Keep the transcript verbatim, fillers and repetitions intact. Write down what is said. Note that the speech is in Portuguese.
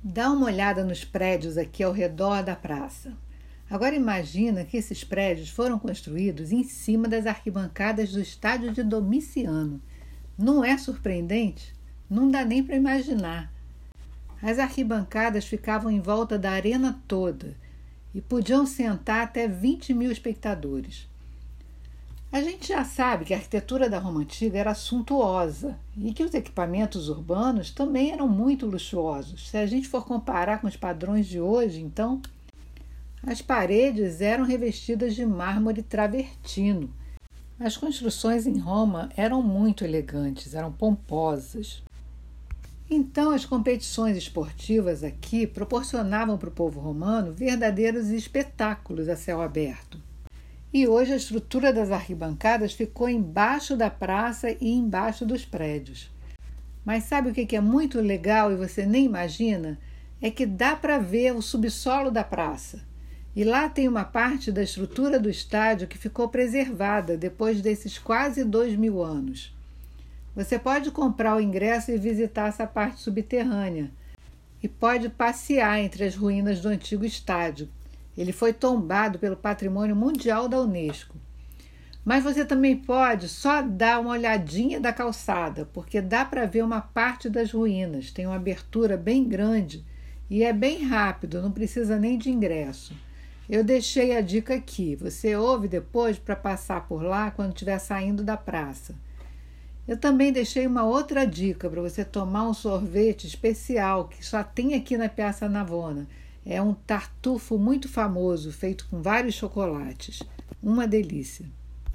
Dá uma olhada nos prédios aqui ao redor da praça. Agora imagina que esses prédios foram construídos em cima das arquibancadas do estádio de Domiciano. Não é surpreendente? Não dá nem para imaginar. As arquibancadas ficavam em volta da arena toda e podiam sentar até vinte mil espectadores. A gente já sabe que a arquitetura da Roma Antiga era suntuosa e que os equipamentos urbanos também eram muito luxuosos. Se a gente for comparar com os padrões de hoje, então, as paredes eram revestidas de mármore travertino. As construções em Roma eram muito elegantes, eram pomposas. Então, as competições esportivas aqui proporcionavam para o povo romano verdadeiros espetáculos a céu aberto. E hoje a estrutura das arquibancadas ficou embaixo da praça e embaixo dos prédios. Mas sabe o que é muito legal e você nem imagina? É que dá para ver o subsolo da praça. E lá tem uma parte da estrutura do estádio que ficou preservada depois desses quase dois mil anos. Você pode comprar o ingresso e visitar essa parte subterrânea. E pode passear entre as ruínas do antigo estádio. Ele foi tombado pelo Patrimônio Mundial da Unesco. Mas você também pode só dar uma olhadinha da calçada, porque dá para ver uma parte das ruínas. Tem uma abertura bem grande e é bem rápido, não precisa nem de ingresso. Eu deixei a dica aqui. Você ouve depois para passar por lá quando estiver saindo da praça. Eu também deixei uma outra dica para você tomar um sorvete especial que só tem aqui na Piazza Navona. É um tartufo muito famoso, feito com vários chocolates. Uma delícia.